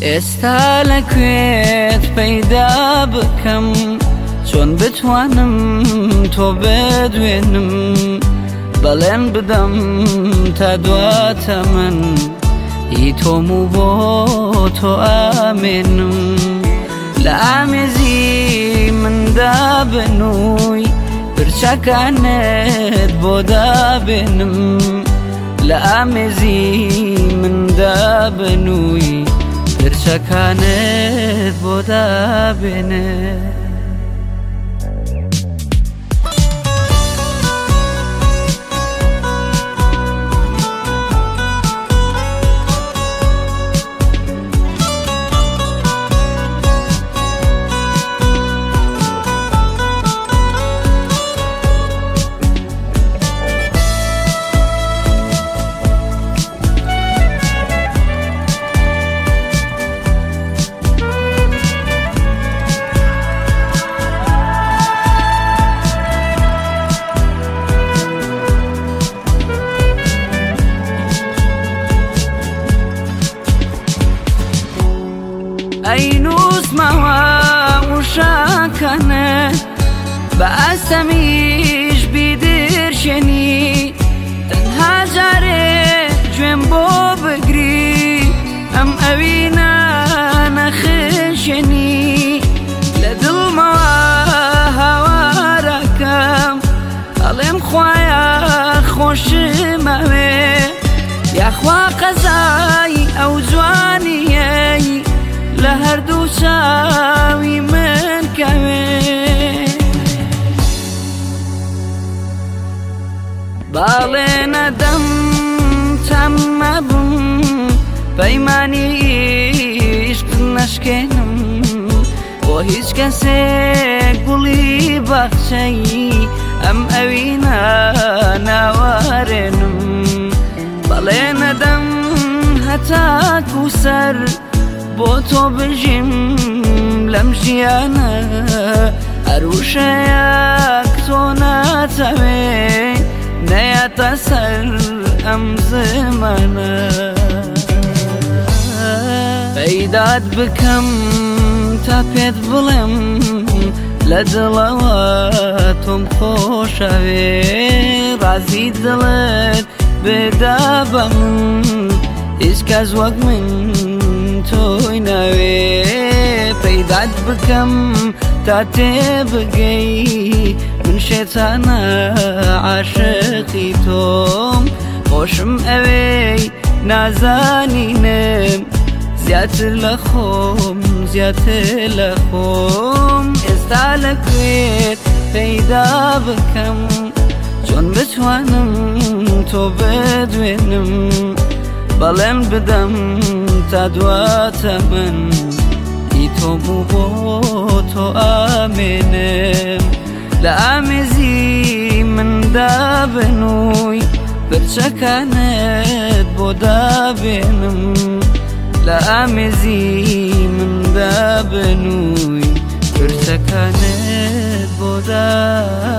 ئێستا لەکوێت پەیدا بکەم چۆن بتوانم تۆ بدوێنم بەڵێن بدەم تا دواتە من هی تۆم و بۆ تۆ ئامێنم لە ئامێزی مندا بنووی برچەکانت بۆ دابێنم لە ئامێزی مندا بنووی برچەکانت بۆ دابێنێ ئەینووسمەوە وشاکەنە بە ئەستەمیش بیدرشێنی تەنها جارێ گوێم بۆ بگری ئەم ئەوینە نەخشێنی لە دڵمەوە هاوارەکەم ئەڵێم خوایە خۆشمەوێ یاخوا قەزای ئەو جوانیەی لە هەردوو چاوی من کەوێ باڵێ نەدەم تام مەبم پەیمانی عیشق نەشکێنم بۆ هیچ کەسێک گوڵی باخچەی ئەم ئەوینە ناوارێنم باڵێ نەدەم هەتاکو سەر بۆ تۆ بژیم لەم ژیانە هەروشەیەک تۆ ناتەوێ نەیەتە سەر ئەم زمانە پەیدات بکەم تا پێت بڵێم لە دڵەوە تۆم خۆشەوێ ڕازی دڵت بدا بە من هیچ کەس وەک من تۆی ناوێ پەیدات بکەم تا تێبگەی من شێتانە عاشقی تۆم خۆشم ئەوەی نازانینم زیاتر لە خۆم زیاتر لە خۆم ئێستا لەکوێت پەیدا بکەم چۆن بتوانم تۆ بدوێنم بەڵێن بدەم تا دواتە من هی تۆم و بۆ تۆ ئامێنم لە ئامێزی مندا بنووی برچەکانت بۆ دابێنم لە ئامێزی مندا بنووی برچەکانت بۆ دابێنم